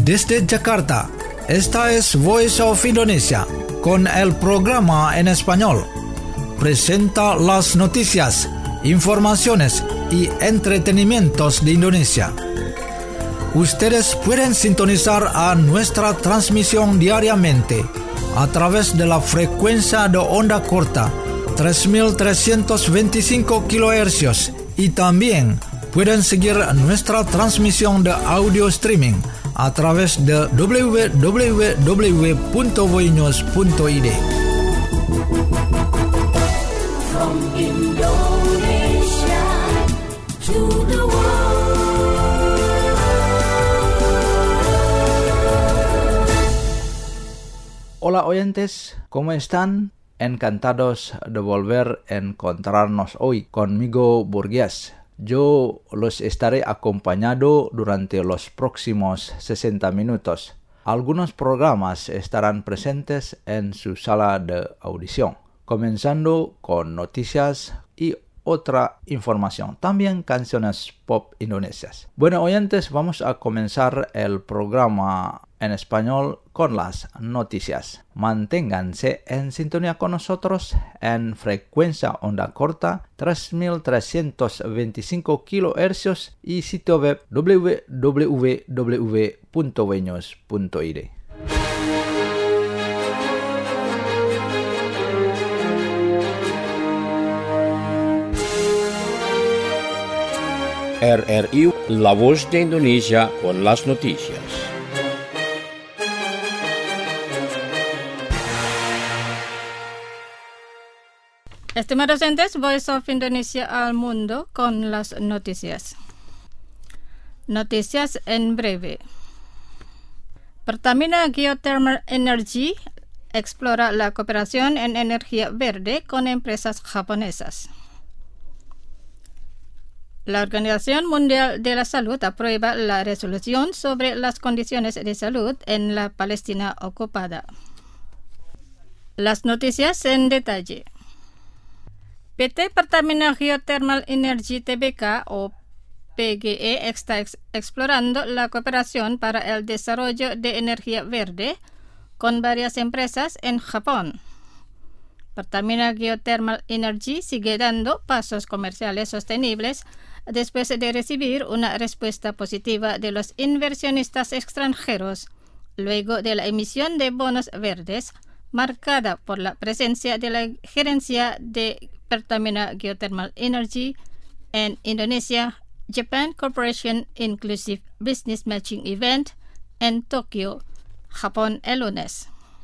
desde Jakarta. Esta es Voice of Indonesia, con el programa en español. Presenta las noticias, informaciones y entretenimientos de Indonesia. Ustedes pueden sintonizar a nuestra transmisión diariamente a través de la frecuencia de onda corta 3.325 kHz y también pueden seguir nuestra transmisión de audio streaming a través de www.voinews.id. From Indonesia to the world. Hola oyentes, ¿cómo están? Encantados de volver a encontrarnos hoy conmigo, Burgués. Yo los estaré acompañando durante los próximos 60 minutos. Algunos programas estarán presentes en su sala de audición, comenzando con noticias y otra información, también canciones pop indonesias. Bueno, oyentes, vamos a comenzar el programa en español con las noticias. Manténganse en sintonía con nosotros en frecuencia onda corta 3.325 kHz y sitio web www.voinews.id. RRI, La Voz de Indonesia con las noticias. Estimados oyentes, Voice of Indonesia al mundo con las noticias. Noticias en breve. Pertamina Geothermal Energy explora la cooperación en energía verde con empresas japonesas. La Organización Mundial de la Salud aprueba la resolución sobre las condiciones de salud en la Palestina ocupada. Las noticias en detalle. PT Pertamina Geothermal Energy Tbk o PGE está explorando la cooperación para el desarrollo de energía verde con varias empresas en Japón. Pertamina Geothermal Energy sigue dando pasos comerciales sostenibles después de recibir una respuesta positiva de los inversionistas extranjeros, luego de la emisión de bonos verdes, marcada por la presencia de la gerencia de Pertamina Geothermal Energy en Indonesia, Japan Corporation Inclusive Business Matching Event en Tokio, Japón, el lunes.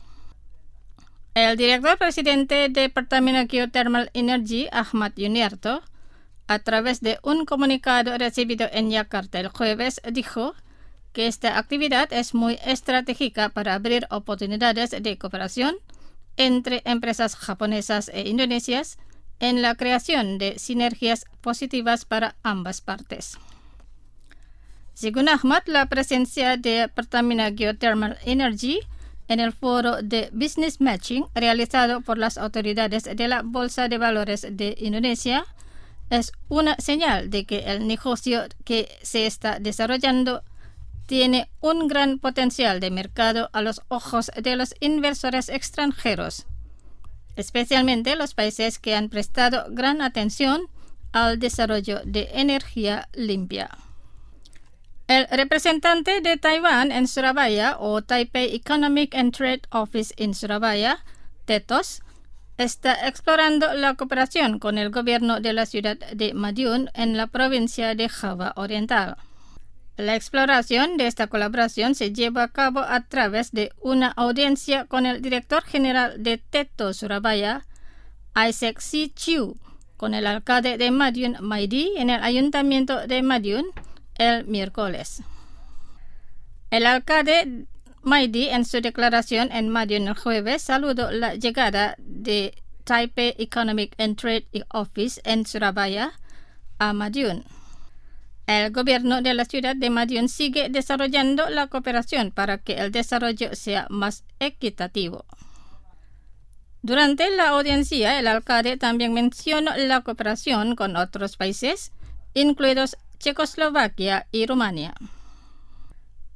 El director presidente de Pertamina Geothermal Energy, Ahmad Yuniarto, a través de un comunicado recibido en Yakarta el jueves, dijo que esta actividad es muy estratégica para abrir oportunidades de cooperación entre empresas japonesas e indonesias en la creación de sinergias positivas para ambas partes. Según Ahmad, la presencia de Pertamina Geothermal Energy en el foro de Business Matching realizado por las autoridades de la Bolsa de Valores de Indonesia es una señal de que el negocio que se está desarrollando tiene un gran potencial de mercado a los ojos de los inversores extranjeros, especialmente los países que han prestado gran atención al desarrollo de energía limpia. El representante de Taiwán en Surabaya o Taipei Economic and Trade Office en Surabaya, TETOS, está explorando la cooperación con el gobierno de la ciudad de Madiun en la provincia de Java Oriental. La exploración de esta colaboración se lleva a cabo a través de una audiencia con el director general de TETOS Surabaya, Isaac C. Chiu, con el alcalde de Madiun, Maidi, en el ayuntamiento de Madiun el miércoles. El alcalde Maidi, en su declaración en Madiun el jueves, saludó la llegada de Taipei Economic and Trade Office en Surabaya a Madiun. El gobierno de la ciudad de Madiun sigue desarrollando la cooperación para que el desarrollo sea más equitativo. Durante la audiencia, el alcalde también mencionó la cooperación con otros países, incluidos Checoslovaquia y Rumania.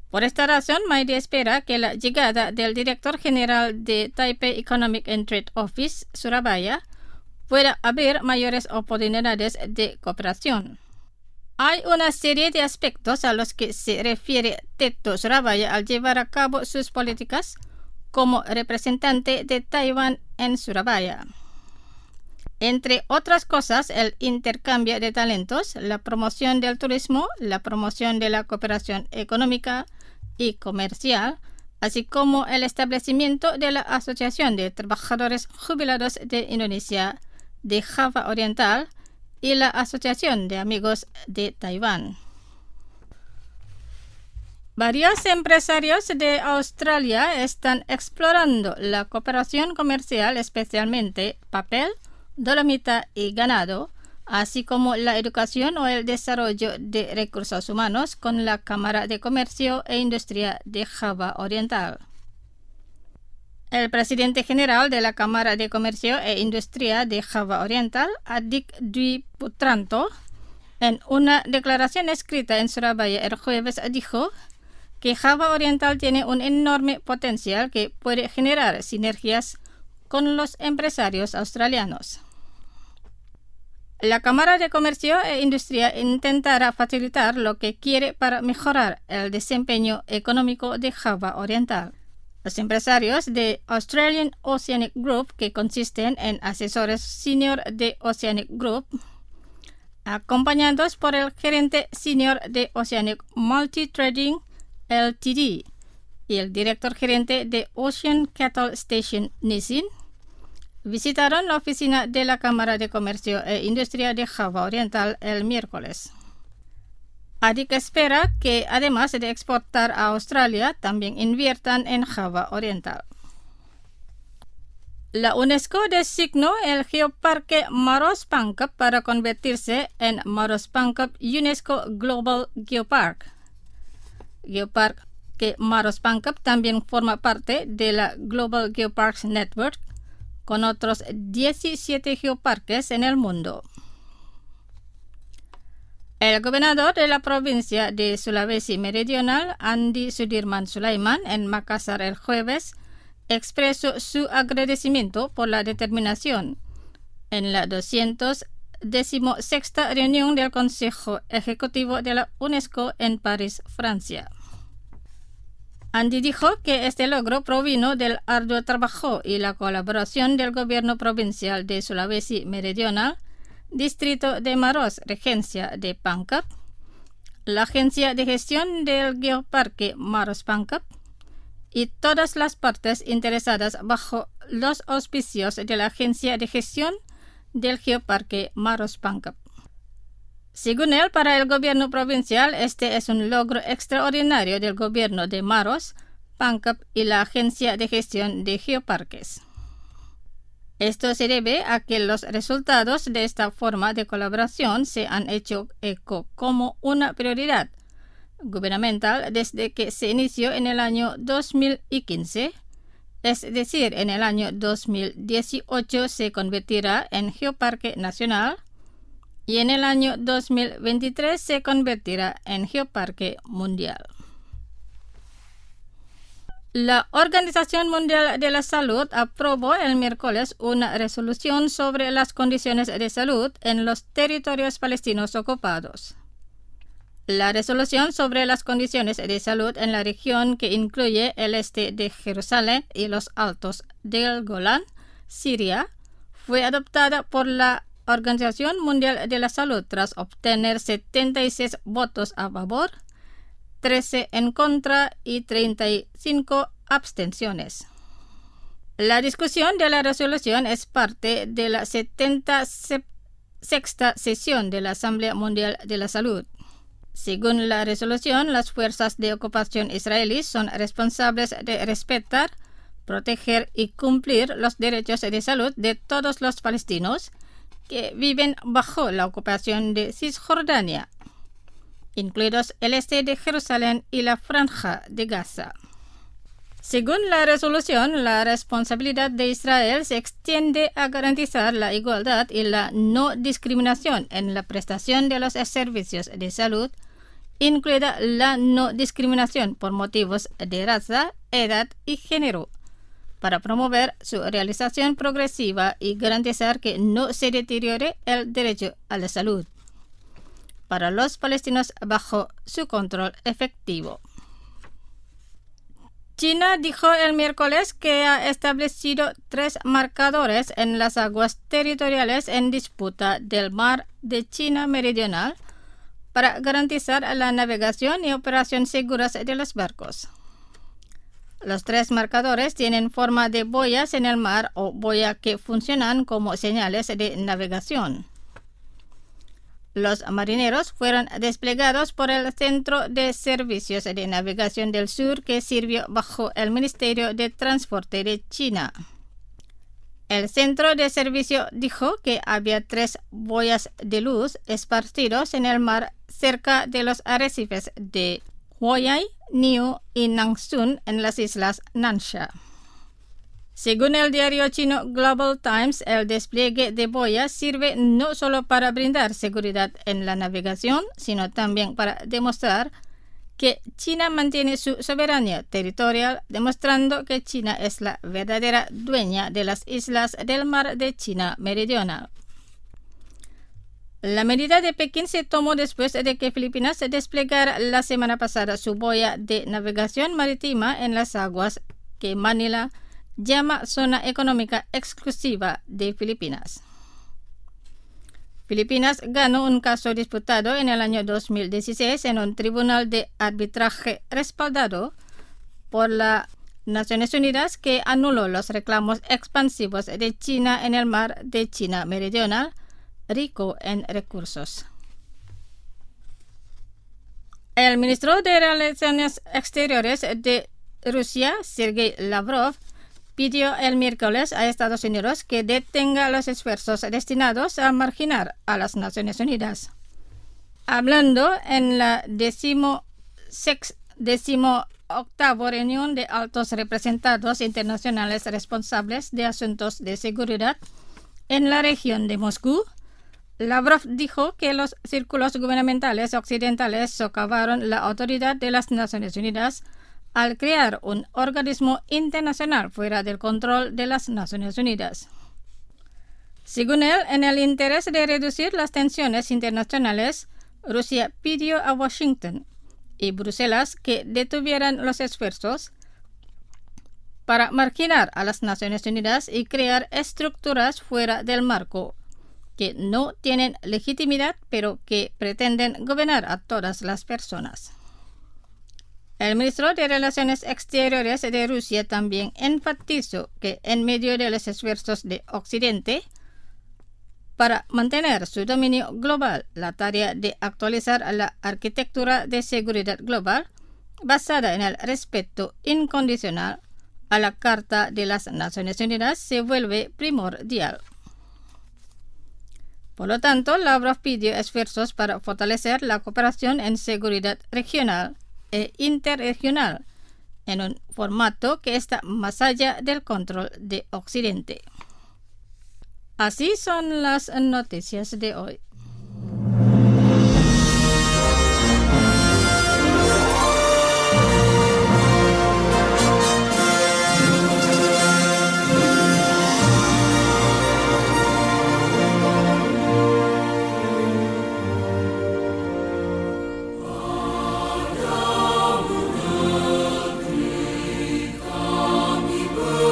Por esta razón, Maide espera que la llegada del director general de Taipei Economic and Trade Office, Surabaya, pueda abrir mayores oportunidades de cooperación. Hay una serie de aspectos a los que se refiere Teto Surabaya al llevar a cabo sus políticas como representante de Taiwán en Surabaya. Entre otras cosas, el intercambio de talentos, la promoción del turismo, la promoción de la cooperación económica y comercial, así como el establecimiento de la Asociación de Trabajadores Jubilados de Indonesia de Java Oriental y la Asociación de Amigos de Taiwán. Varios empresarios de Australia están explorando la cooperación comercial, especialmente papel, dolomita y ganado, así como la educación o el desarrollo de recursos humanos con la Cámara de Comercio e Industria de Java Oriental. El presidente general de la Cámara de Comercio e Industria de Java Oriental, Adik Dwi Putranto, en una declaración escrita en Surabaya el jueves dijo que Java Oriental tiene un enorme potencial que puede generar sinergias con los empresarios australianos. La Cámara de Comercio e Industria intentará facilitar lo que quiere para mejorar el desempeño económico de Java Oriental. Los empresarios de Australian Oceanic Group, que consisten en asesores senior de Oceanic Group, acompañados por el gerente senior de Oceanic Multi-Trading Ltd. y el director gerente de Ocean Cattle Station Nissin, visitaron la oficina de la Cámara de Comercio e Industria de Java Oriental el miércoles. Adik espera que, además de exportar a Australia, también inviertan en Java Oriental. La UNESCO designó el geoparque Maros Pangkep para convertirse en Maros Pangkep UNESCO Global Geopark. Geoparque Maros Pangkep también forma parte de la Global Geoparks Network, con otros 17 geoparques en el mundo. El gobernador de la provincia de Sulawesi Meridional, Andi Sudirman Sulaiman, en Makassar el jueves, expresó su agradecimiento por la determinación en la 216ª reunión del Consejo Ejecutivo de la UNESCO en París, Francia. Andi dijo que este logro provino del arduo trabajo y la colaboración del gobierno provincial de Sulawesi Meridional, Distrito de Maros, Regencia de Pangkep, la Agencia de Gestión del Geoparque Maros Pangkep y todas las partes interesadas bajo los auspicios de la Agencia de Gestión del Geoparque Maros Pangkep. Según él, para el gobierno provincial, este es un logro extraordinario del gobierno de Maros, Pangkep y la Agencia de Gestión de Geoparques. Esto se debe a que los resultados de esta forma de colaboración se han hecho eco como una prioridad gubernamental desde que se inició en el año 2015, es decir, en el año 2018 se convertirá en Geoparque Nacional y en el año 2023 se convertirá en Geoparque Mundial. La Organización Mundial de la Salud aprobó el miércoles una resolución sobre las condiciones de salud en los territorios palestinos ocupados. La resolución sobre las condiciones de salud en la región que incluye el este de Jerusalén y los altos del Golán, Siria, fue adoptada por la Organización Mundial de la Salud tras obtener 76 votos a favor, 13 en contra y 35 abstenciones. La discusión de la resolución es parte de la 76ª sesión de la Asamblea Mundial de la Salud. Según la resolución, las fuerzas de ocupación israelíes son responsables de respetar, proteger y cumplir los derechos de salud de todos los palestinos que viven bajo la ocupación de Cisjordania, incluidos el este de Jerusalén y la Franja de Gaza. Según la resolución, la responsabilidad de Israel se extiende a garantizar la igualdad y la no discriminación en la prestación de los servicios de salud incluida la no discriminación por motivos de raza, edad y género, para promover su realización progresiva y garantizar que no se deteriore el derecho a la salud para los palestinos bajo su control efectivo. China dijo el miércoles que ha establecido 3 marcadores en las aguas territoriales en disputa del Mar de China Meridional para garantizar la navegación y operación seguras de los barcos. Los 3 marcadores tienen forma de boyas en el mar o boya que funcionan como señales de navegación. Los marineros fueron desplegados por el Centro de Servicios de Navegación del Sur que sirvió bajo el Ministerio de Transporte de China. El Centro de Servicio dijo que había 3 boyas de luz esparcidos en el mar cerca de los arrecifes de Huaihai, Niu y Nangsun en las islas Nansha. Según el diario chino Global Times, el despliegue de boyas sirve no solo para brindar seguridad en la navegación, sino también para demostrar que China mantiene su soberanía territorial, demostrando que China es la verdadera dueña de las islas del Mar de China Meridional. La medida de Pekín se tomó después de que Filipinas desplegara la semana pasada su boya de navegación marítima en las aguas que Manila llama Zona Económica Exclusiva de Filipinas. Filipinas ganó un caso disputado en el año 2016 en un tribunal de arbitraje respaldado por las Naciones Unidas que anuló los reclamos expansivos de China en el Mar de China Meridional, rico en recursos. El ministro de Relaciones Exteriores de Rusia, Sergei Lavrov, pidió el miércoles a Estados Unidos que detenga los esfuerzos destinados a marginar a las Naciones Unidas. Hablando en la 18ª reunión de altos representados internacionales responsables de asuntos de seguridad en la región de Moscú, Lavrov dijo que los círculos gubernamentales occidentales socavaron la autoridad de las Naciones Unidas al crear un organismo internacional fuera del control de las Naciones Unidas. Según él, en el interés de reducir las tensiones internacionales, Rusia pidió a Washington y Bruselas que detuvieran los esfuerzos para marginar a las Naciones Unidas y crear estructuras fuera del marco que no tienen legitimidad pero que pretenden gobernar a todas las personas. El ministro de Relaciones Exteriores de Rusia también enfatizó que en medio de los esfuerzos de Occidente para mantener su dominio global, la tarea de actualizar la arquitectura de seguridad global basada en el respeto incondicional a la Carta de las Naciones Unidas se vuelve primordial. Por lo tanto, Lavrov pidió esfuerzos para fortalecer la cooperación en seguridad regional e interregional en un formato que está más allá del control de Occidente. Así son las noticias de hoy.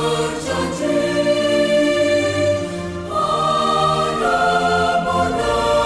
Berjanji, pada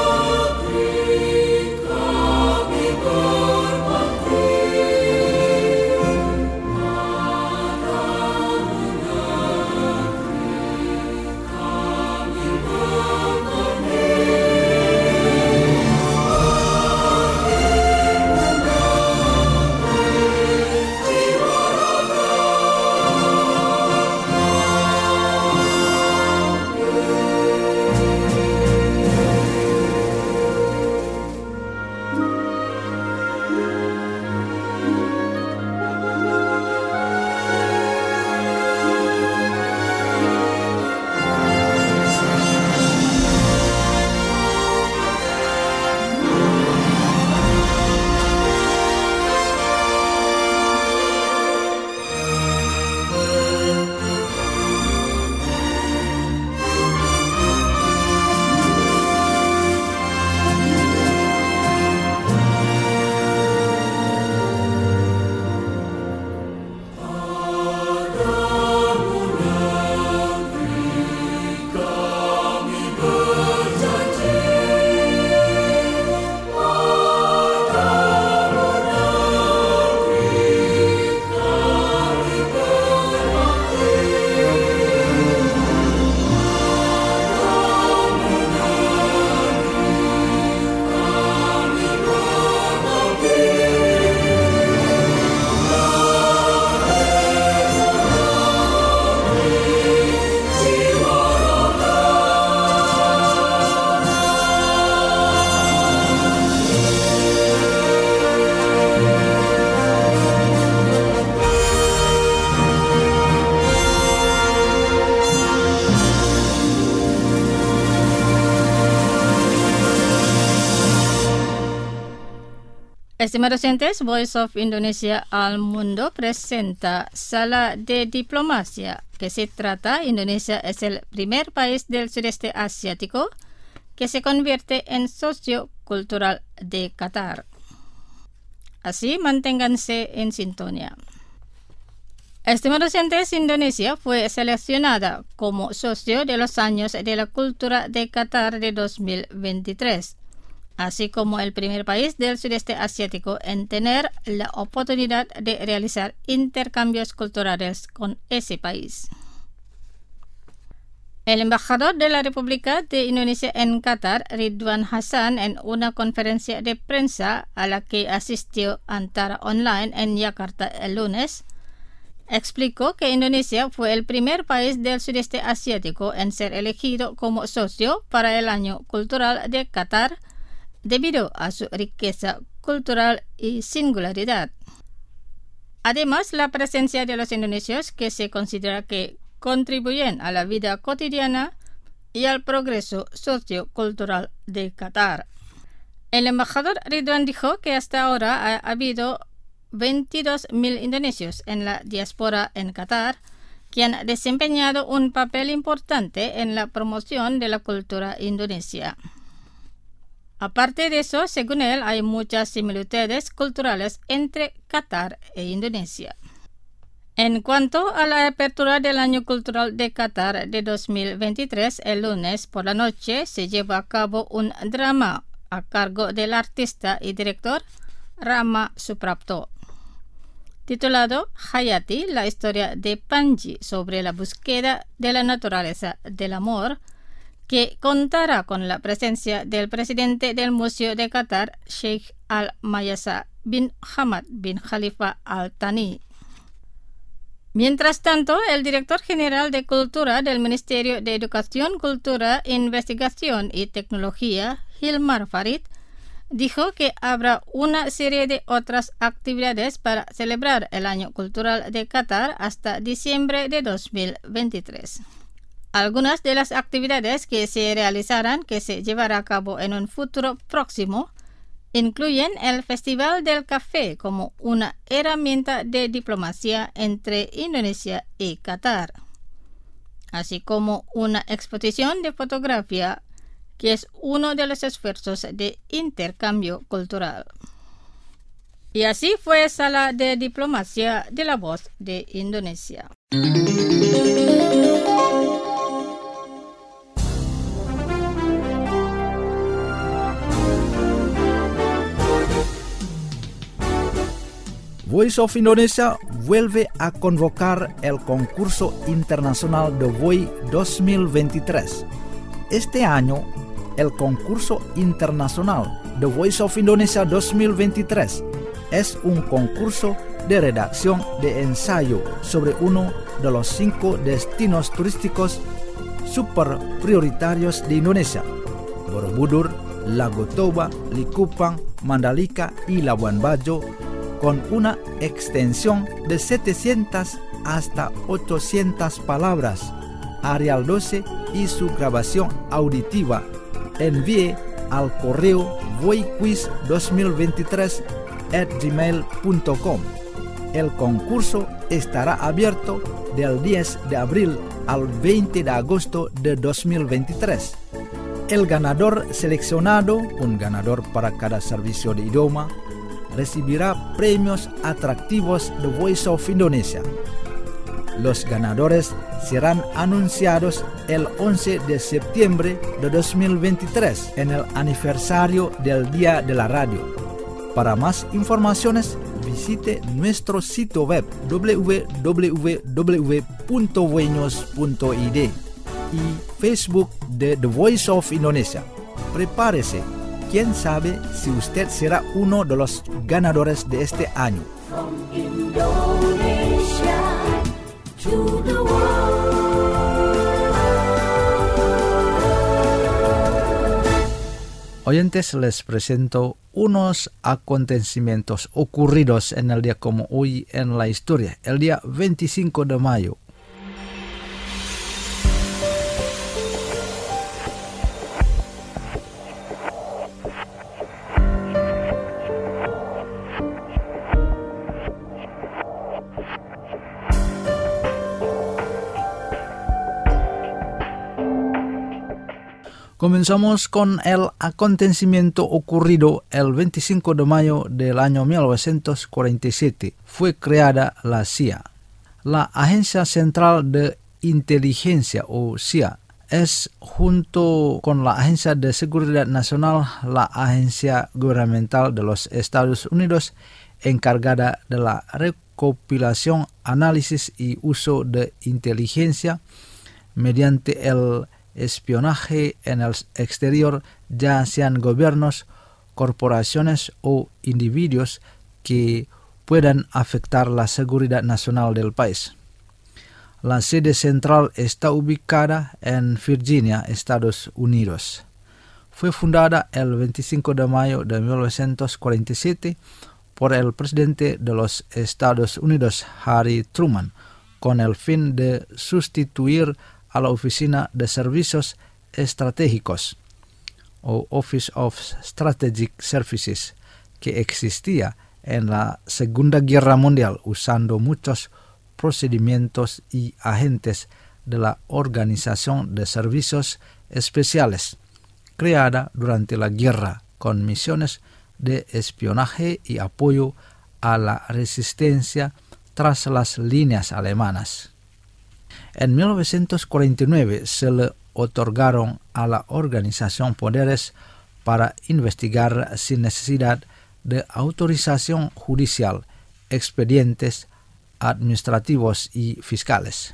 Estimados oyentes, Voice of Indonesia al Mundo presenta Sala de Diplomacia, que se trata, Indonesia es el primer país del sudeste asiático que se convierte en socio cultural de Qatar. Así, manténganse en sintonía. Estimados oyentes, Indonesia fue seleccionada como socio de los años de la cultura de Qatar de 2023. Así como el primer país del sudeste asiático en tener la oportunidad de realizar intercambios culturales con ese país. El embajador de la República de Indonesia en Qatar, Ridwan Hassan, en una conferencia de prensa a la que asistió Antara Online en Yakarta el lunes, explicó que Indonesia fue el primer país del sudeste asiático en ser elegido como socio para el Año Cultural de Qatar, debido a su riqueza cultural y singularidad. Además, la presencia de los indonesios que se considera que contribuyen a la vida cotidiana y al progreso sociocultural de Qatar. El embajador Ridwan dijo que hasta ahora ha habido 22.000 indonesios en la diáspora en Qatar que han desempeñado un papel importante en la promoción de la cultura indonesia. Aparte de eso, según él, hay muchas similitudes culturales entre Qatar e Indonesia. En cuanto a la apertura del Año Cultural de Qatar de 2023, el lunes por la noche se llevó a cabo un drama a cargo del artista y director Rama Suprapto, titulado Hayati, la historia de Panji sobre la búsqueda de la naturaleza del amor, que contará con la presencia del presidente del Museo de Qatar, Sheikh Al-Mayasa bin Hamad bin Khalifa Al-Thani. Mientras tanto, el director general de Cultura del Ministerio de Educación, Cultura, Investigación y Tecnología, Hilmar Farid, dijo que habrá una serie de otras actividades para celebrar el Año Cultural de Qatar hasta diciembre de 2023. Algunas de las actividades que se realizarán, que se llevará a cabo en un futuro próximo, incluyen el Festival del Café como una herramienta de diplomacia entre Indonesia y Qatar, así como una exposición de fotografía que es uno de los esfuerzos de intercambio cultural. Y así fue Sala de Diplomacia de la Voz de Indonesia. Voice of Indonesia vuelve a convocar el concurso internacional de VOI 2023. Este año, el concurso internacional de Voice of Indonesia 2023 es un concurso de redacción de ensayo sobre uno de los 5 destinos turísticos super prioritarios de Indonesia: Borobudur, Lago Toba, Likupang, Mandalika y Labuan Bajo, con una extensión de 700 hasta 800 palabras, Arial 12 y su grabación auditiva. Envíe al correo voiquiz2023@gmail.com. El concurso estará abierto del 10 de abril al 20 de agosto de 2023. El ganador seleccionado, un ganador para cada servicio de idioma, recibirá premios atractivos de Voice of Indonesia. Los ganadores serán anunciados el 11 de septiembre de 2023 en el aniversario del Día de la Radio. Para más informaciones, visite nuestro sitio web www.voinos.id y Facebook de The Voice of Indonesia. Prepárese. ¿Quién sabe si usted será uno de los ganadores de este año? From Indonesia to the world. Oyentes, les presento unos acontecimientos ocurridos en el día como hoy en la historia, el día 25 de mayo. Comenzamos con el acontecimiento ocurrido el 25 de mayo del año 1947. Fue creada la CIA. La Agencia Central de Inteligencia, o CIA, es, junto con la Agencia de Seguridad Nacional, la agencia gubernamental de los Estados Unidos encargada de la recopilación, análisis y uso de inteligencia mediante el espionaje en el exterior, ya sean gobiernos, corporaciones o individuos que puedan afectar la seguridad nacional del país. La sede central está ubicada en Virginia, Estados Unidos. Fue fundada el 25 de mayo de 1947 por el presidente de los Estados Unidos, Harry Truman, con el fin de sustituir a la Oficina de Servicios Estratégicos, o Office of Strategic Services, que existía en la Segunda Guerra Mundial, usando muchos procedimientos y agentes de la Organización de Servicios Especiales, creada durante la guerra con misiones de espionaje y apoyo a la resistencia tras las líneas alemanas. En 1949 se le otorgaron a la organización poderes para investigar sin necesidad de autorización judicial expedientes administrativos y fiscales.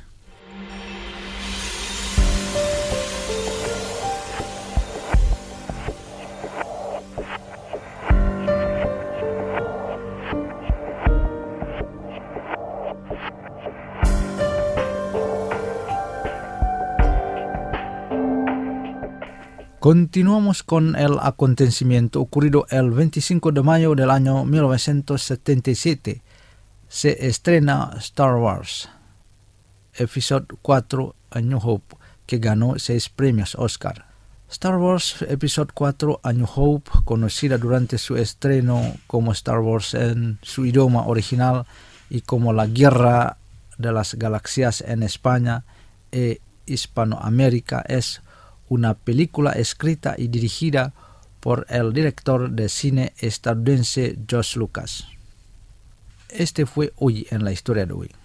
Continuamos con el acontecimiento ocurrido el 25 de mayo del año 1977. Se estrena Star Wars, Episodio 4, A New Hope, que ganó 6 premios Oscar. Star Wars Episodio 4, A New Hope, conocida durante su estreno como Star Wars en su idioma original y como La Guerra de las Galaxias en España e Hispanoamérica, es una película escrita y dirigida por el director de cine estadounidense George Lucas. Este fue hoy en la historia de hoy.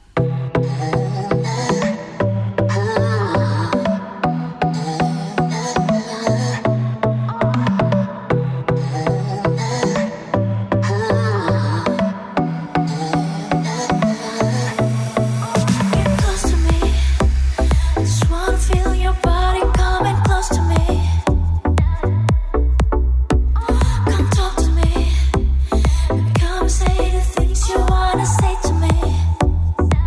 Say the things you wanna say to me.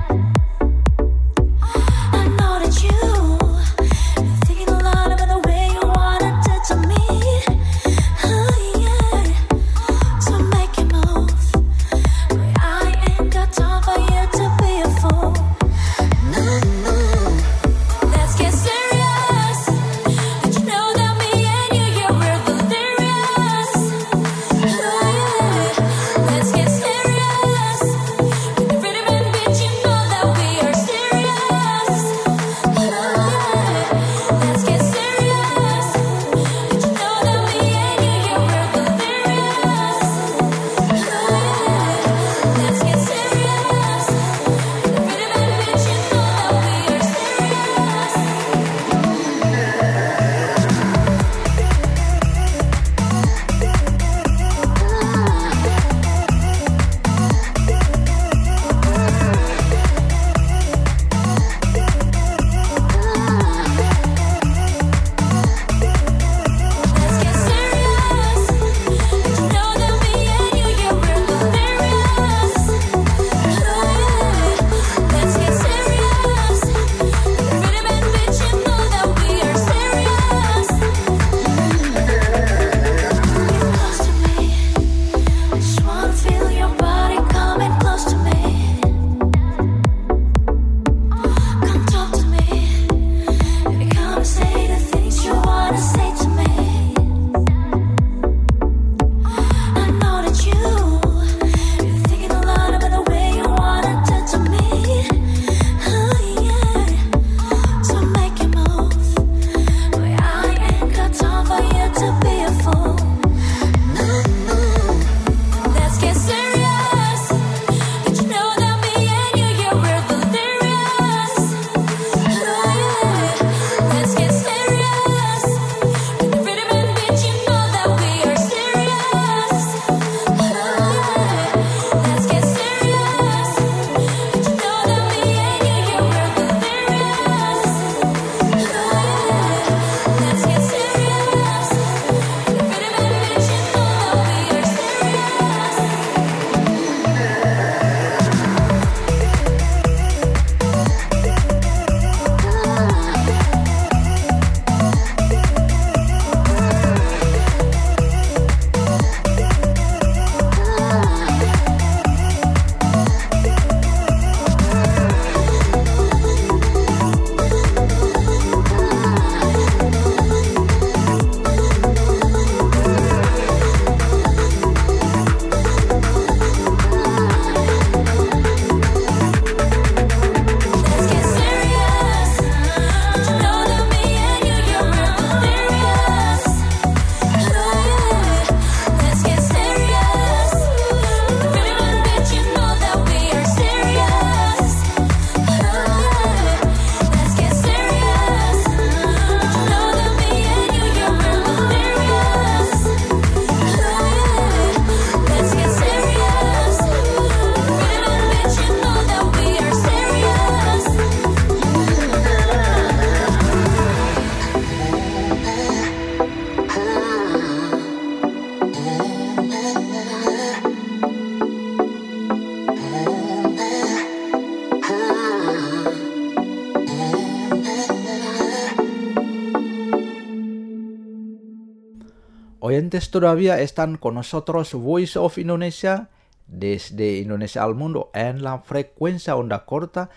Oyentes, todavía están con nosotros Voice of Indonesia desde Indonesia al mundo en la frecuencia onda corta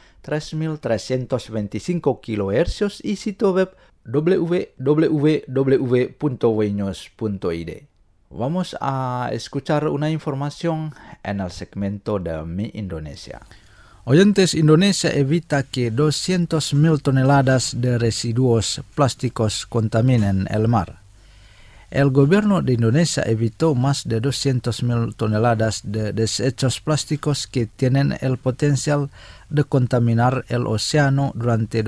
3325 kHz y sitio web www.wnews.id. Vamos a escuchar una información en el segmento de Mi Indonesia. Oyentes, Indonesia evita que 200.000 toneladas de residuos plásticos contaminen el mar. El gobierno de Indonesia evitó más de 200.000 toneladas de desechos plásticos que tienen el potencial de contaminar el océano durante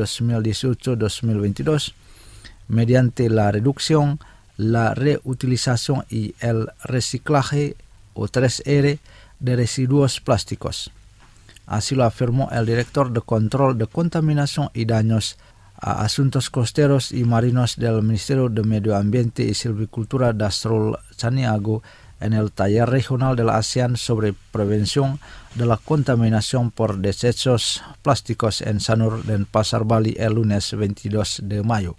2018-2022 mediante la reducción, la reutilización y el reciclaje o 3R de residuos plásticos. Así lo afirmó el director de Control de Contaminación y Daños a Asuntos Costeros y Marinos del Ministerio de Medio Ambiente y Silvicultura Dasrul Caniago en el taller regional de la ASEAN sobre prevención de la contaminación por desechos plásticos en Sanur, Denpasar, Bali, el lunes 22 de mayo.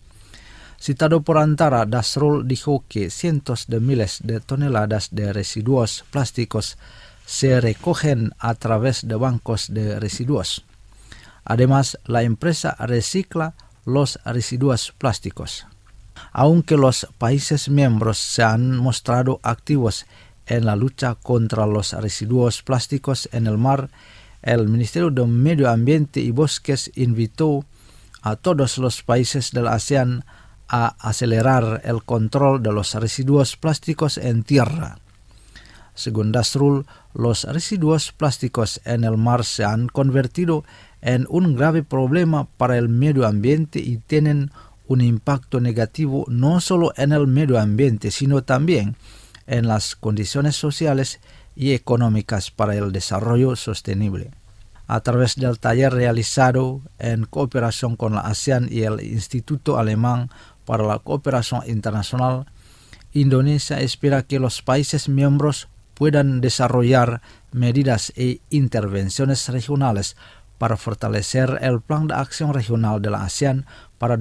Citado por Antara, Dasrul dijo que cientos de miles de toneladas de residuos plásticos se recogen a través de bancos de residuos. Además, la empresa recicla los residuos plásticos. Aunque los países miembros se han mostrado activos en la lucha contra los residuos plásticos en el mar, el Ministerio de Medio Ambiente y Bosques invitó a todos los países de la ASEAN a acelerar el control de los residuos plásticos en tierra. Según Dasrul, los residuos plásticos en el mar se han convertido en un grave problema para el medio ambiente y tienen un impacto negativo no solo en el medio ambiente, sino también en las condiciones sociales y económicas para el desarrollo sostenible. A través del taller realizado en cooperación con la ASEAN y el Instituto Alemán para la Cooperación Internacional, Indonesia espera que los países miembros puedan desarrollar medidas e intervenciones regionales para fortalecer el Plan de Acción Regional de la ASEAN para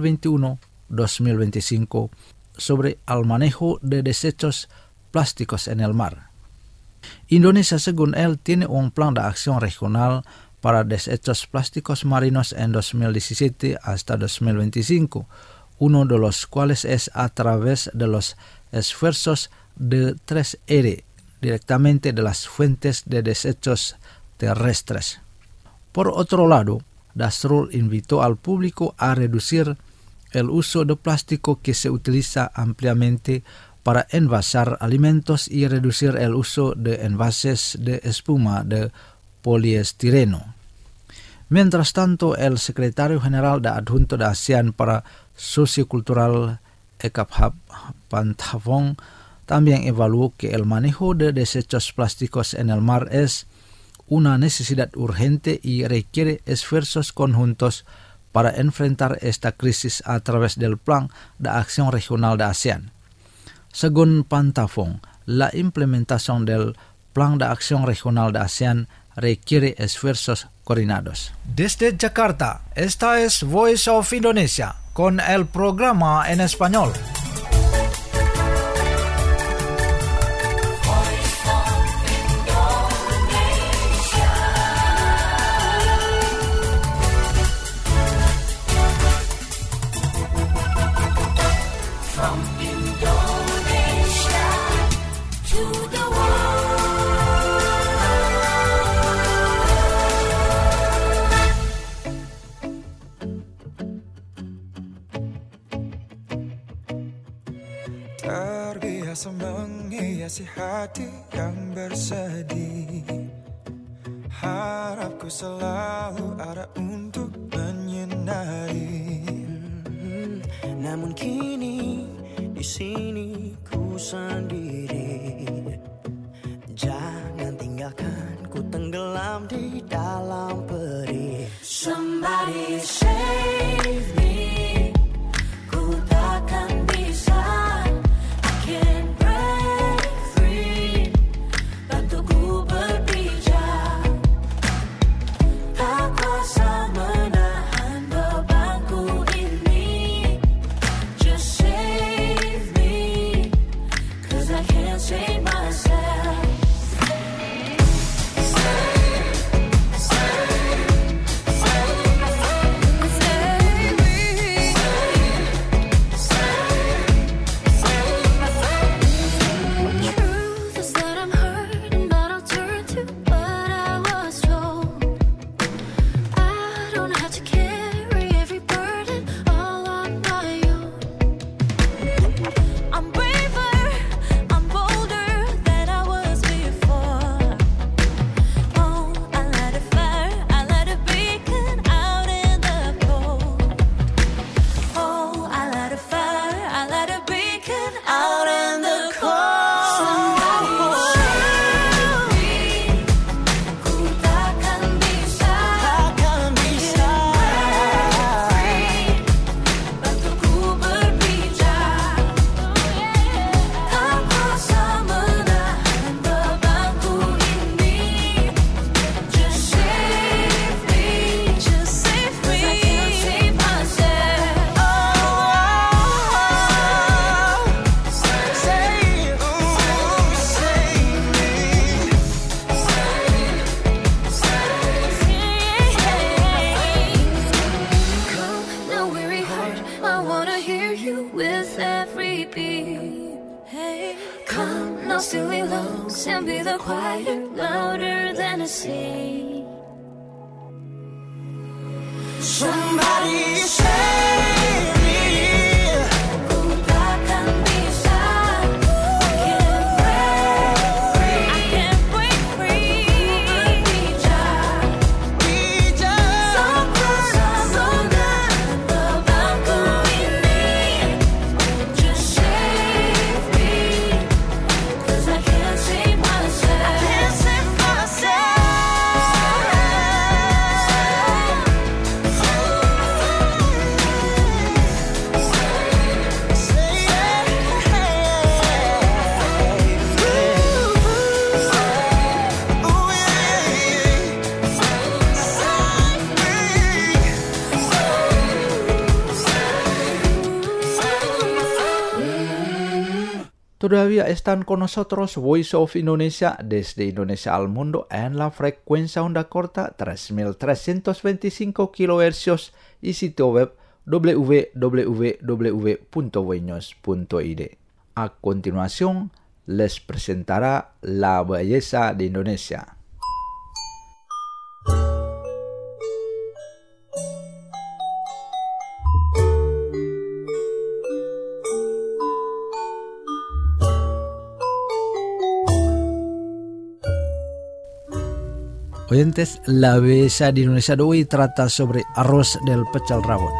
2021-2025 sobre el manejo de desechos plásticos en el mar. Indonesia, según él, tiene un plan de acción regional para desechos plásticos marinos en 2017 hasta 2025, uno de los cuales es a través de los esfuerzos de 3R, directamente de las fuentes de desechos terrestres. Por otro lado, Dasrul invitó al público a reducir el uso de plástico que se utiliza ampliamente para envasar alimentos y reducir el uso de envases de espuma de poliestireno. Mientras tanto, el secretario general adjunto de ASEAN para Sociocultural, Ekaphat Panthavong, también evaluó que el manejo de desechos plásticos en el mar es una necesidad urgente y requiere esfuerzos conjuntos para enfrentar esta crisis a través del Plan de Acción Regional de ASEAN. Según Panthavong, la implementación del Plan de Acción Regional de ASEAN requiere esfuerzos coordinados. Desde Jakarta, esta es Voice of Indonesia con el programa en español. Terbiasa menghiasi hati yang bersedih. Harapku selalu ada untuk menyinari. Namun kini di sini ku sendiri. Jangan tinggalkan ku tenggelam di dalam perih. Somebody save me. Ku takkan bisa. Just save me. you with every beat. Hey, come now, silly lungs, and be the choir louder than a sea. Somebody save me. Ku takkan bisa. I can't break free. Bijak, sempurna bebanku ini. Just save me, 'cause I can't save myself. I can't save myself. Todavía están con nosotros Voice of Indonesia desde Indonesia al mundo en la frecuencia onda corta 3325 kHz y sitio web www.voinews.id. A continuación, les presentará La Belleza de Indonesia. Oyentes, La Belleza de Indonesia de hoy trata sobre arroz del pecel rawon.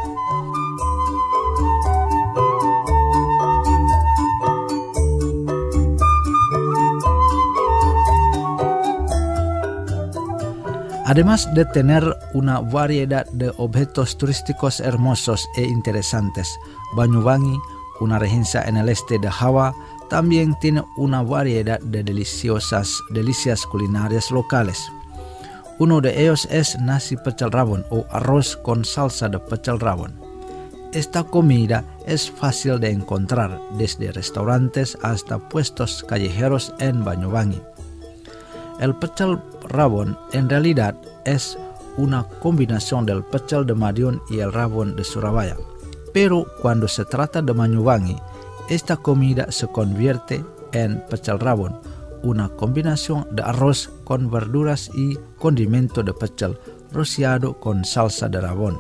Además de tener una variedad de objetos turísticos hermosos e interesantes, Banyuwangi, una regencia en el este de Java, también tiene una variedad de delicias culinarias locales. Uno de ellos es nasi pecel rawon o arroz con salsa de pecel rawon. Esta comida es fácil de encontrar desde restaurantes hasta puestos callejeros en Banyuwangi. El pecel rawon en realidad es una combinación del pecel de Madiun y el rawon de Surabaya. Pero cuando se trata de Banyuwangi, esta comida se convierte en pecel rawon, una combinación de arroz con verduras y condimento de pecel rociado con salsa de rawon.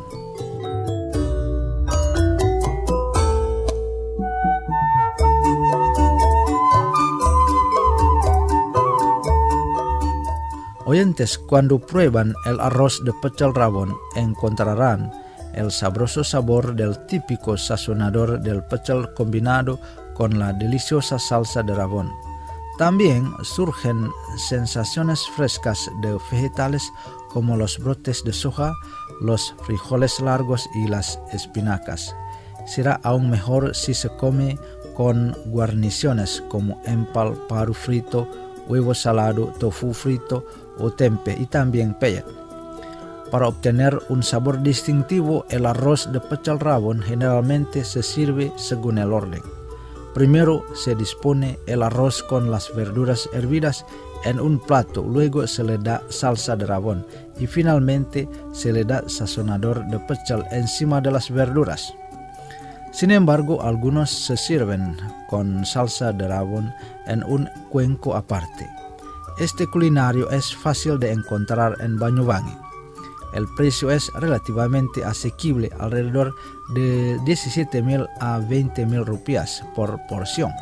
Oyentes, cuando prueban el arroz de pecel rawon, encontrarán el sabroso sabor del típico sazonador del pecel combinado con la deliciosa salsa de rawon. También surgen sensaciones frescas de vegetales como los brotes de soja, los frijoles largos y las espinacas. Será aún mejor si se come con guarniciones como empal, paru frito, huevo salado, tofu frito o tempe y también peyek. Para obtener un sabor distintivo, el arroz de pecel rawon generalmente se sirve según el orden. Primero se dispone el arroz con las verduras hervidas en un plato, luego se le da salsa de rawon y finalmente se le da sazonador de pecel encima de las verduras. Sin embargo, algunos se sirven con salsa de rawon en un cuenco aparte. Este culinario es fácil de encontrar en Banyuwangi. El precio es relativamente asequible, alrededor de 17.000 a 20.000 rupias por porción.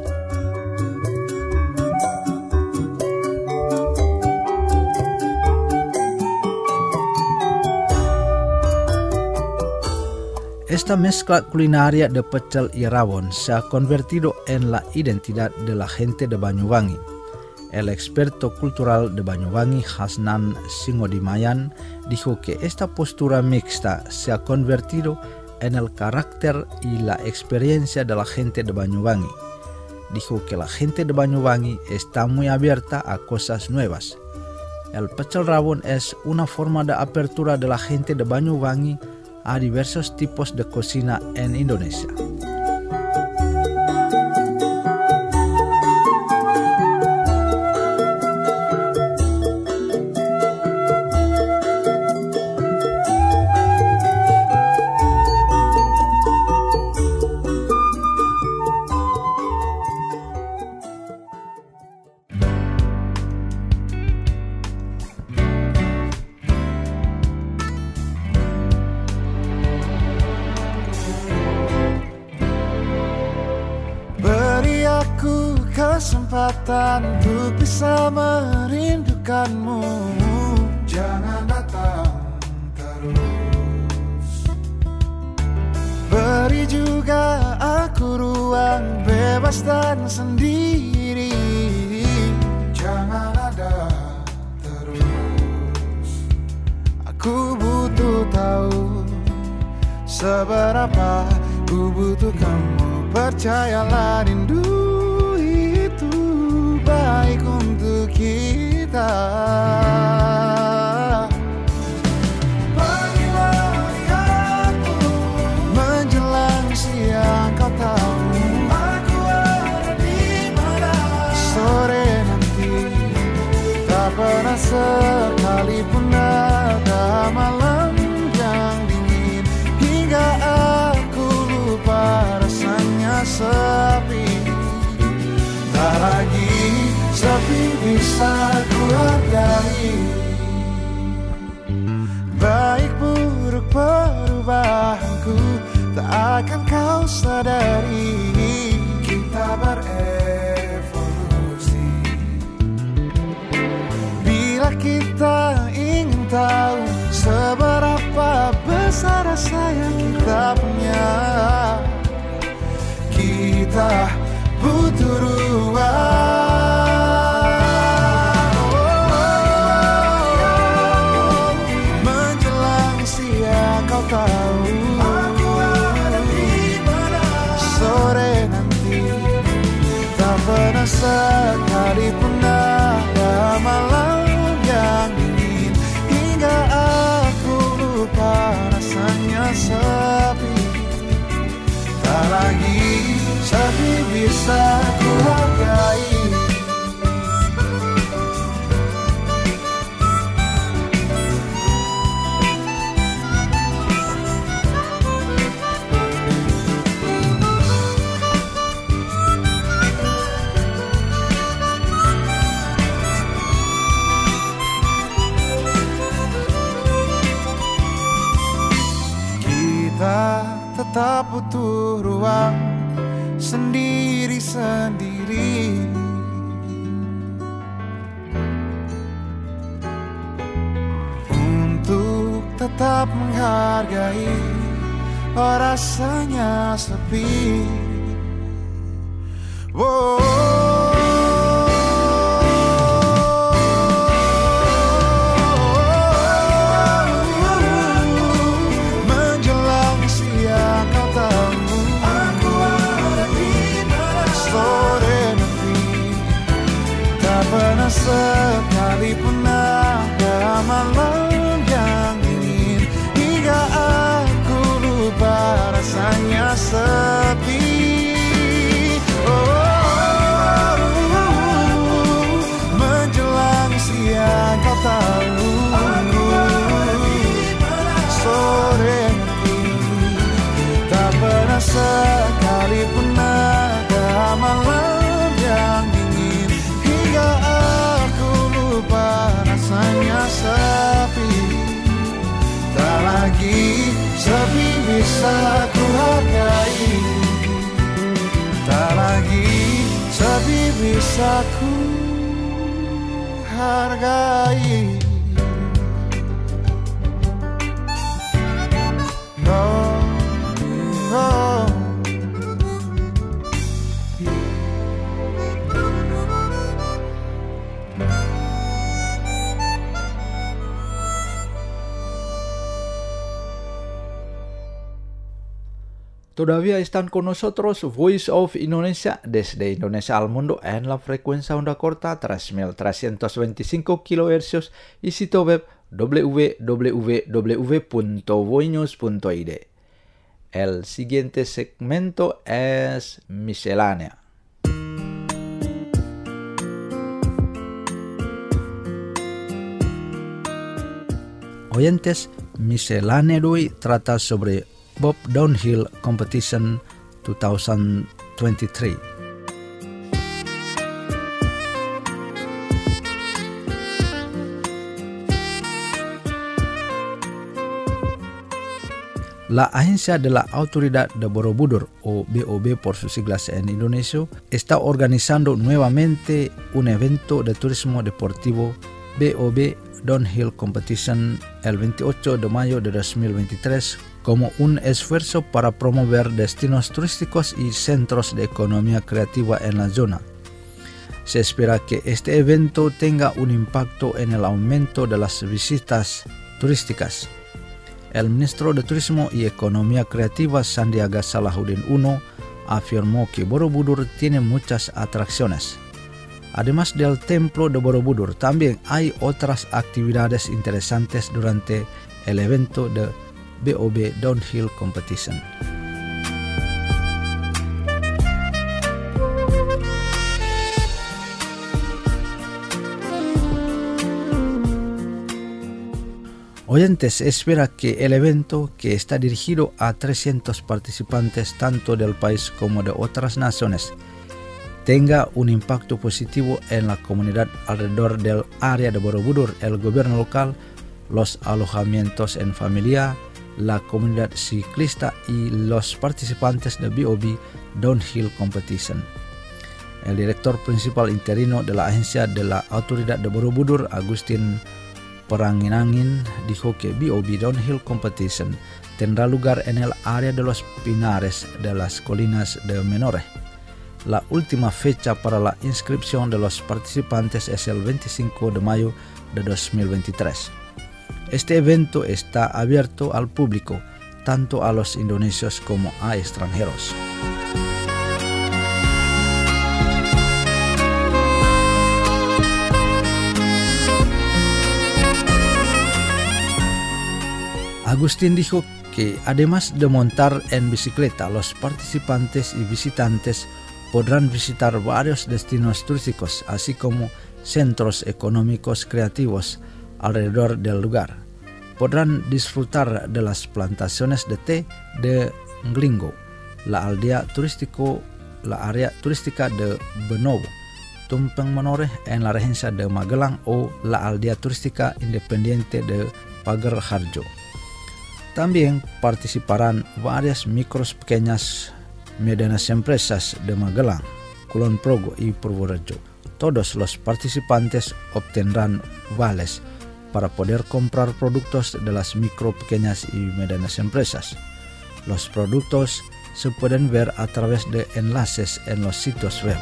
Esta mezcla culinaria de pecel y rawon se ha convertido en la identidad de la gente de Banyuwangi. El experto cultural de Banyuwangi, Hasnan Singodimayan, dijo que esta postura mixta se ha convertido en el carácter y la experiencia de la gente de Banyuwangi. Dijo que la gente de Banyuwangi está muy abierta a cosas nuevas. El pecel rawon es una forma de apertura de la gente de Banyuwangi a diversos tipos de cocina en Indonesia. kesempatan untuk bisa merindukanmu. Jangan datang terus. Beri juga aku ruang bebas dan sendiri. Jangan ada terus. Aku butuh tahu seberapa ku butuh kamu. Percayalah rindu itu baik untuk kita. Pagi-pagi aku menjelang siang, kau tahu aku ada di mana. Sore nanti tak pernah sekalipun ada malam yang dingin hingga aku lupa rasanya sepi. Tak lagi sepi bisa ku hargai. Baik buruk perubahanku tak akan kau sadari. Kita berevolusi. Bila kita ingin tahu seberapa besar rasa yang kita punya, kita butuh ruang. Menjelang siang kau tahu aku ada di mana. Sore nanti tak pernah sekalipun ada malam yang dingin hingga aku lupa rasanya sepi. Tak lagi sepi bisa ku hargai. Kita tetap butuh ruang sendiri-sendiri untuk tetap menghargai rasanya sepi. Menjelang siang kau tahu aku ada di mana. Sore nanti tak pernah sekalipun ada malam yang dingin hingga aku lupa rasanya sepi. Menjelang siang kau tahu aku ada di mana. Sore nanti tak pernah sekalipun ada malam yang dingin hingga aku lupa rasanya sepi. Tak lagi sepi bisa ku hargai. Tak lagi sepi bisa ku hargai. Todavía están con nosotros Voice of Indonesia desde Indonesia al mundo en la frecuencia onda corta 3325 kHz y sitio web www.voinews.id. El siguiente segmento es miscelánea. Oyentes, miscelánea de hoy trata sobre Bob Downhill Competition 2023. La Agencia de la Autoridad de Borobudur, o BOB por sus siglas en indonesio, está organizando nuevamente un evento de turismo deportivo BOB Downhill Competition el 28 de mayo de 2023 como un esfuerzo para promover destinos turísticos y centros de economía creativa en la zona. Se espera que este evento tenga un impacto en el aumento de las visitas turísticas. El ministro de Turismo y Economía Creativa Sandiaga Salahuddin Uno afirmó que Borobudur tiene muchas atracciones. Además del templo de Borobudur, también hay otras actividades interesantes durante el evento de BOB Downhill Competition. Oyentes, espera que el evento, que está dirigido a 300 participantes tanto del país como de otras naciones, tenga un impacto positivo en la comunidad alrededor del área de Borobudur, el gobierno local, los alojamientos en familia, la comunidad ciclista y los participantes de BOB Downhill Competition. El director principal interino de la Agencia de la Autoridad de Borobudur, Agustin Peranginangin, dijo que BOB Downhill Competition tendrá lugar en el área de los pinares de las colinas de Menoreh. La última fecha para la inscripción de los participantes es el 25 de mayo de 2023. Este evento está abierto al público, tanto a los indonesios como a extranjeros. Agustín dijo que además de montar en bicicleta, los participantes y visitantes podrán visitar varios destinos turísticos, así como centros económicos creativos alrededor del lugar. Podrán disfrutar de las plantaciones de té de Nglingo, la área turística de Benowo, Tumpeng Menoreh en la regencia de Magelang o la aldea turística independiente de Pagar Harjo. También participarán varias pequeñas medianas empresas de Magelang, Kulon Progo y Purworejo. Todos los participantes obtendrán vales para poder comprar productos de las pequeñas y medianas empresas. Los productos se pueden ver a través de enlaces en los sitios web.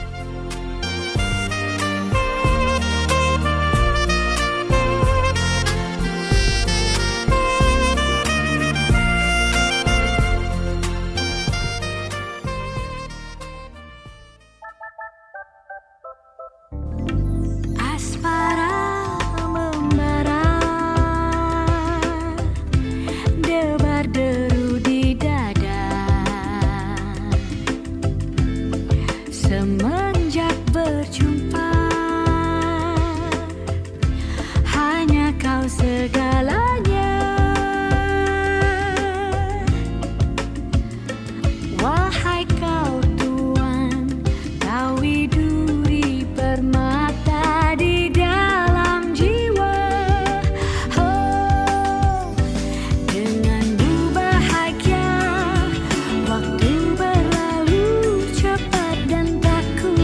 Waktu berlalu cepat dan tak ku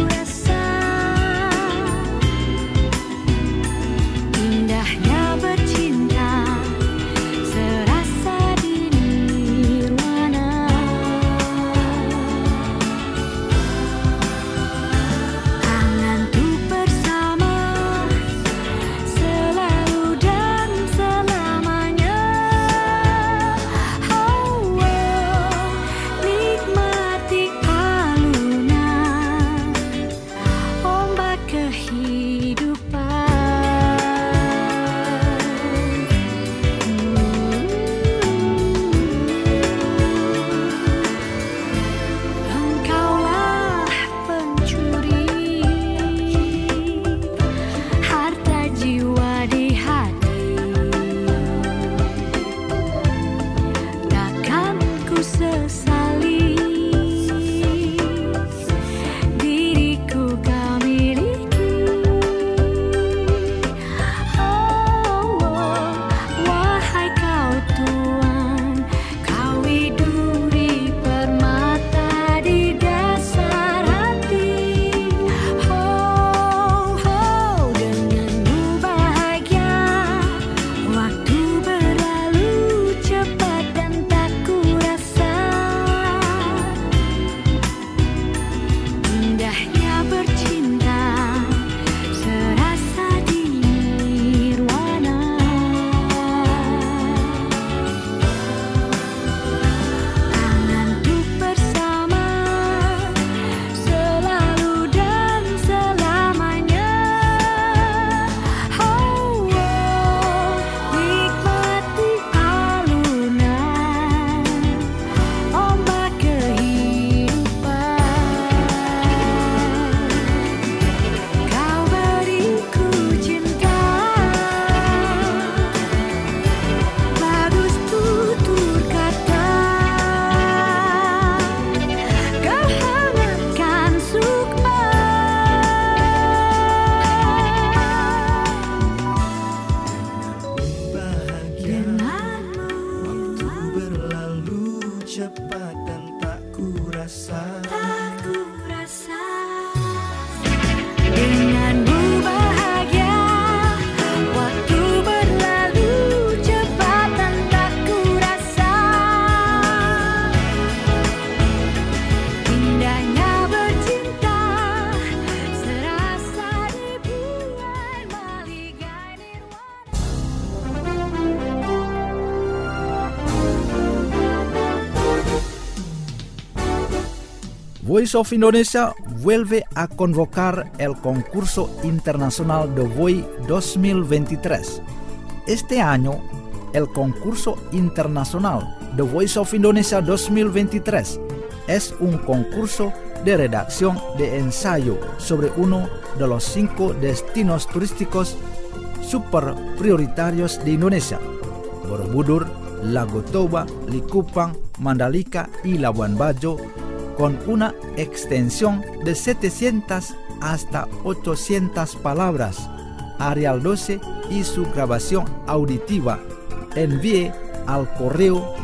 Voice of Indonesia vuelve a convocar el concurso internacional de Voice 2023. Este año, el concurso internacional de Voice of Indonesia 2023 es un concurso de redacción de ensayo sobre uno de los 5 destinos turísticos super prioritarios de Indonesia: Borobudur, Lago Toba, Likupang, Mandalika y Labuan Bajo, con una extensión de 700 hasta 800 palabras. Arial 12 y su grabación auditiva. Envíe al correo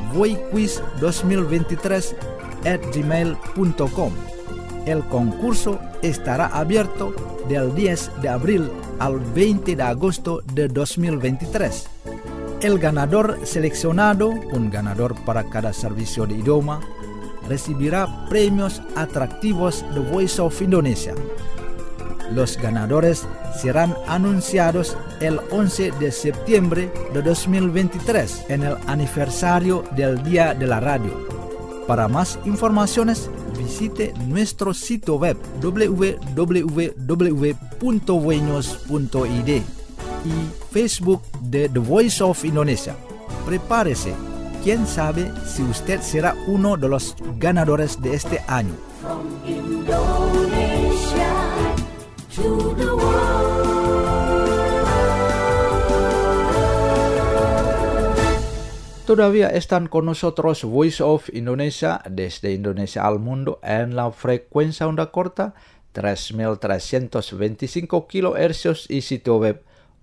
voiquiz2023@gmail.com. El concurso estará abierto del 10 de abril al 20 de agosto de 2023. El ganador seleccionado, un ganador para cada servicio de idioma, recibirá premios atractivos de Voice of Indonesia. Los ganadores serán anunciados el 11 de septiembre de 2023 en el aniversario del Día de la Radio. Para más informaciones, visite nuestro sitio web www.voinos.id y Facebook de The Voice of Indonesia. Prepárese, quién sabe si usted será uno de los ganadores de este año. From Indonesia to the world. Todavía están con nosotros Voice of Indonesia desde Indonesia al mundo en la frecuencia onda corta 3325 kHz y sitio web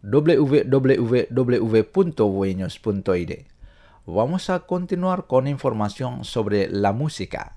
www.voinos.id. Vamos a continuar con información sobre la música.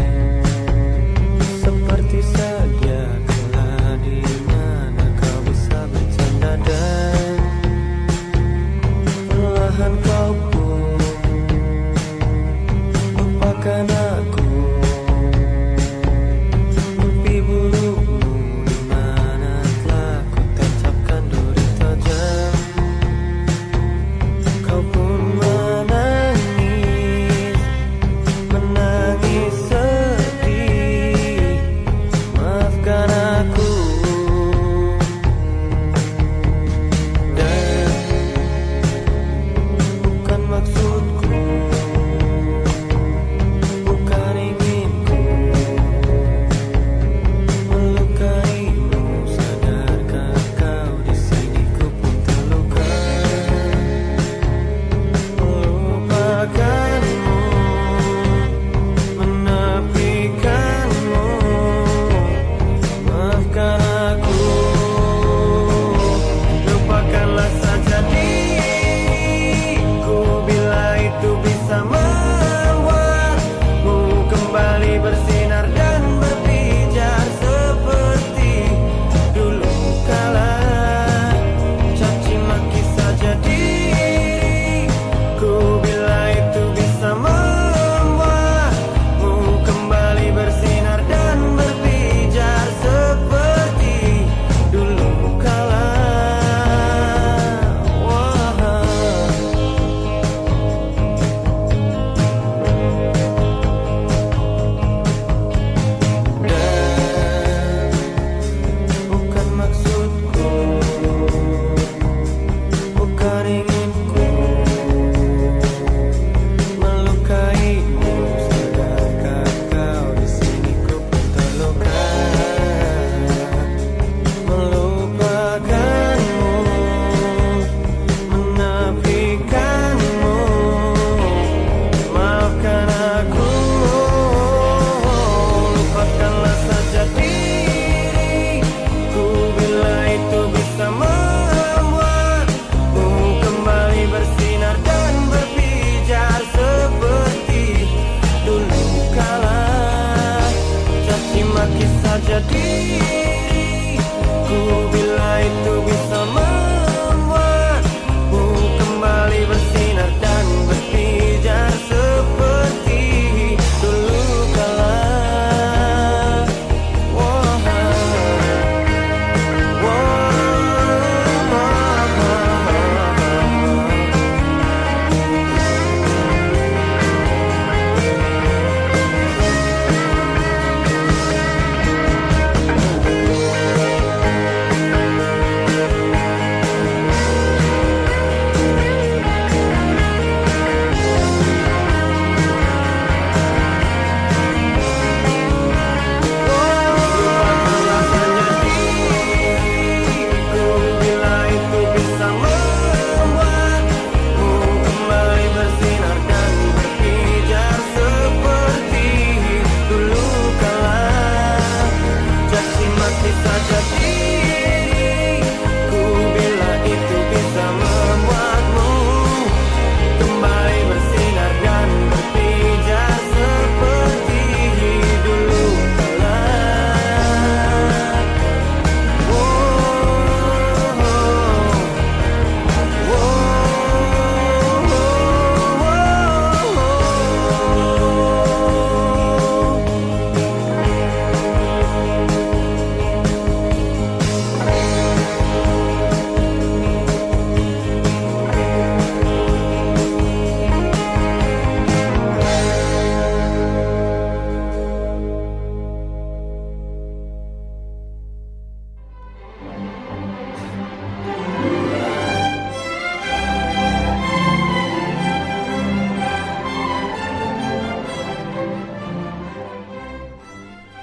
Seperti saja kala di mana kau bisa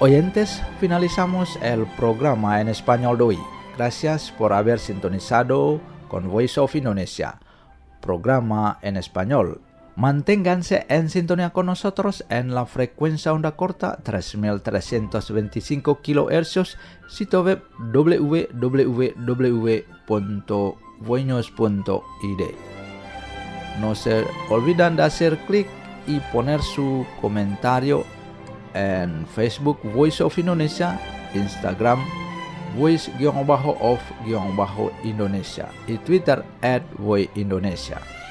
oyentes, finalizamos el programa en español de hoy. Gracias por haber sintonizado con Voice of Indonesia, programa en español. Manténganse en sintonía con nosotros en la frecuencia onda corta 3325 kHz, sitio web www.voinews.id. No se olviden de hacer clic y poner su comentario en Facebook Voice of Indonesia, Instagram Voice_of_Indonesia y Twitter @voiceindonesia.